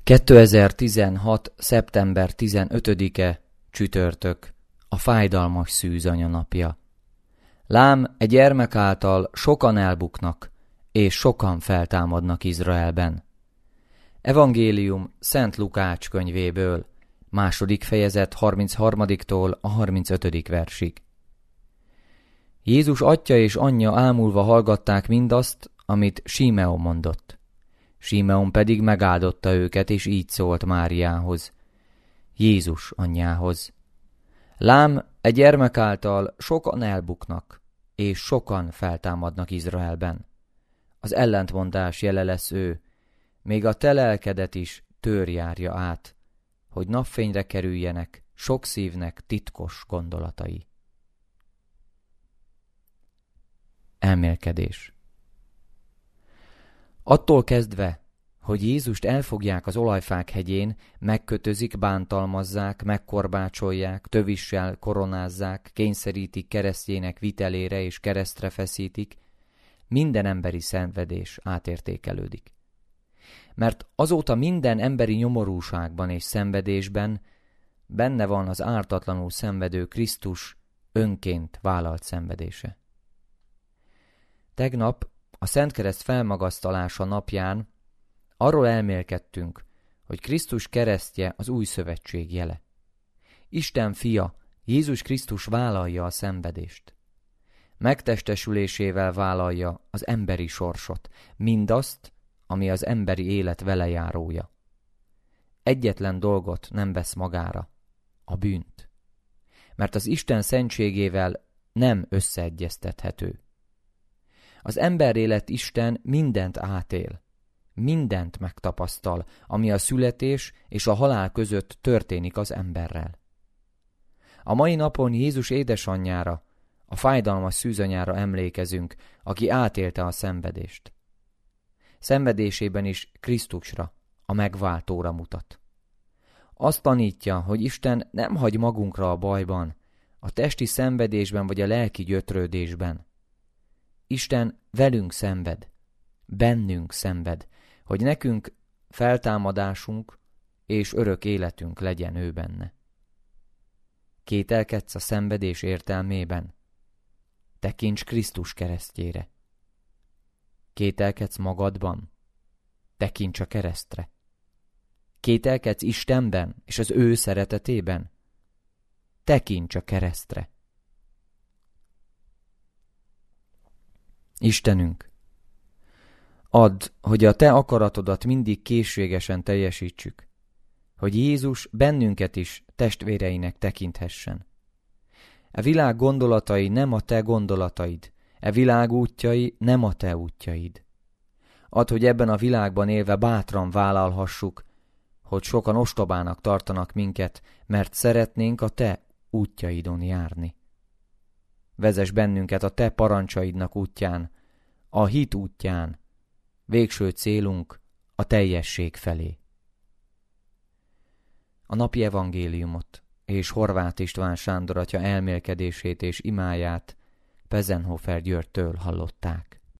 2016. szeptember 15-e csütörtök, a fájdalmas szűzanya napja. Lám, egy gyermek által sokan elbuknak, és sokan feltámadnak Izraelben. Evangélium Szent Lukács könyvéből, 2. fejezet 33-tól a 35. versig. Jézus atya és anyja ámulva hallgatták mindazt, amit Simeon mondott. Simeon pedig megáldotta őket, és így szólt Máriához, Jézus anyjához. Lám, egy gyermek által sokan elbuknak, és sokan feltámadnak Izraelben. Az ellentmondás jele lesz ő, még a te lelkedet is tőr járja át, hogy napfényre kerüljenek sok szívnek titkos gondolatai. Elmélkedés. Attól kezdve, hogy Jézust elfogják az olajfák hegyén, megkötözik, bántalmazzák, megkorbácsolják, tövissel koronázzák, kényszerítik keresztjének vitelére és keresztre feszítik, minden emberi szenvedés átértékelődik. Mert azóta minden emberi nyomorúságban és szenvedésben benne van az ártatlanul szenvedő Krisztus önként vállalt szenvedése. Tegnap a Szentkereszt felmagasztalása napján arról elmélkedtünk, hogy Krisztus keresztje az új szövetség jele. Isten fia, Jézus Krisztus vállalja a szenvedést. Megtestesülésével vállalja az emberi sorsot, mindazt, ami az emberi élet velejárója. Egyetlen dolgot nem vesz magára, a bűnt. Mert az Isten szentségével nem összeegyeztethető. Az emberélet Isten mindent átél, mindent megtapasztal, ami a születés és a halál között történik az emberrel. A mai napon Jézus édesanyjára, a fájdalmas szűzanyára emlékezünk, aki átélte a szenvedést. Szenvedésében is Krisztusra, a megváltóra mutat. Azt tanítja, hogy Isten nem hagy magunkra a bajban, a testi szenvedésben vagy a lelki gyötrődésben. Isten velünk szenved, bennünk szenved, hogy nekünk feltámadásunk és örök életünk legyen ő benne. Kételkedsz a szenvedés értelmében? Tekints Krisztus keresztjére. Kételkedsz magadban? Tekints a keresztre. Kételkedsz Istenben és az ő szeretetében? Tekints a keresztre. Istenünk, add, hogy a te akaratodat mindig készségesen teljesítsük, hogy Jézus bennünket is testvéreinek tekinthessen. E világ gondolatai nem a te gondolataid, e világ útjai nem a te útjaid. Add, hogy ebben a világban élve bátran vállalhassuk, hogy sokan ostobának tartanak minket, mert szeretnénk a te útjaidon járni. Vezess bennünket a te parancsaidnak útján, a hit útján, végső célunk a teljesség felé. A napi evangéliumot és Horváth István Sándor atya elmélkedését és imáját Pezenhofer Györgytől hallották.